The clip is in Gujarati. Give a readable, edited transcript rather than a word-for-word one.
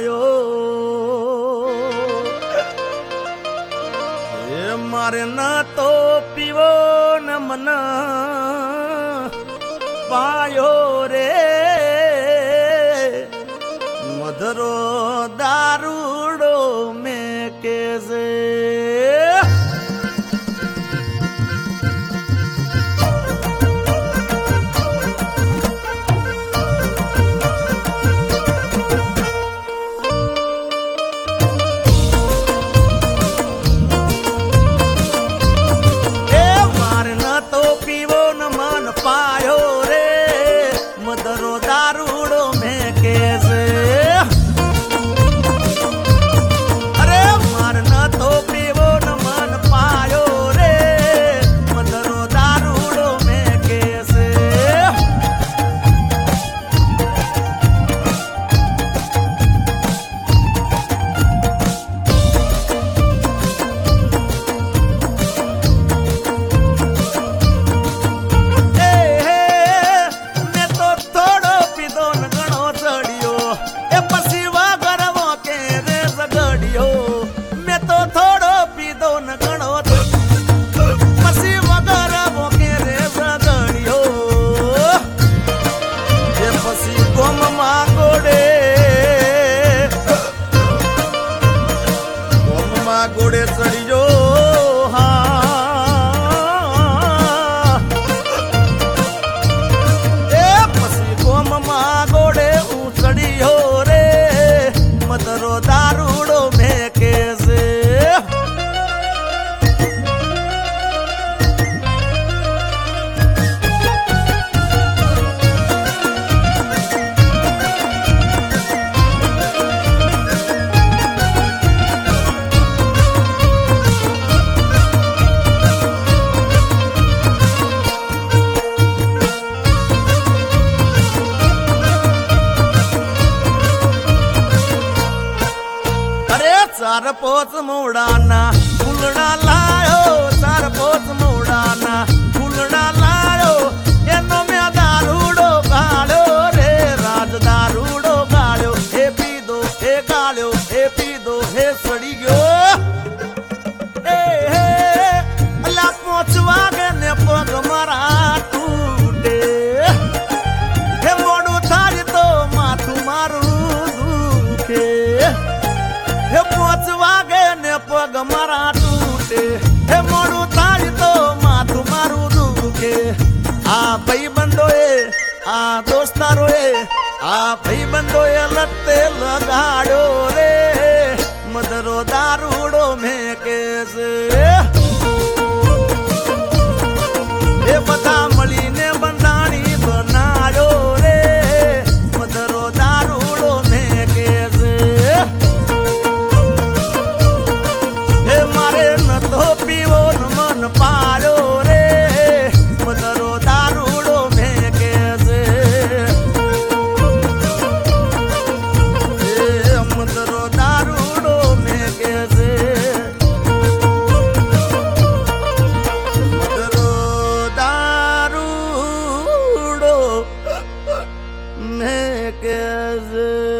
પાયો એ મારે ના તો પીવો ન મન પાયો રે મધરો દારૂડો મેં કેસે પાયો રે મધરો દારૂડો મેં કેસે અરે માર ન તો પીવો ન મન પાયો રે મધરો દારૂડો મેં કેસે ઘોડે ચડ્યો એ પછી ગોમમાં ઘોડે હું ચડ્યો રે મધરો દારૂડો મેં કેસે ચાર પોચ મોડાના ફૂલડા લાયો ચાર પોચ મોડાના ફૂલડા લાયો એનો મેં દારૂડો ગાળ્યો રે રાજ દારૂડો ગાળ્યો હે પીધો હે ગાળ્યો હે પીધો હે સડી ગયો એ હે અલા પોચ વાગે ને પગ મારા તૂટે હે મોડું થાય તો માથું મારું દુખે હે પોચ વાગે ને પગ મારા તૂટે હે મોડું થાય તો માથું મારું દુખે આ ભાઈબંધોએ આ દોસ્તારોએ આ ભાઈબંધોએ લતે લગાડ્યો રે મધરો દારૂડો મેં કેસે એ બધા મળીને બંધાણી બનાવ્યો રે મધરો દારૂડો મેં કેસે મારે ન તો પીવો ન મન પાડ્યો રે મધરો દારૂડો મેં કેસે મધરો દારૂડો મેં કેસે મધરો દારૂડો મેં કેસે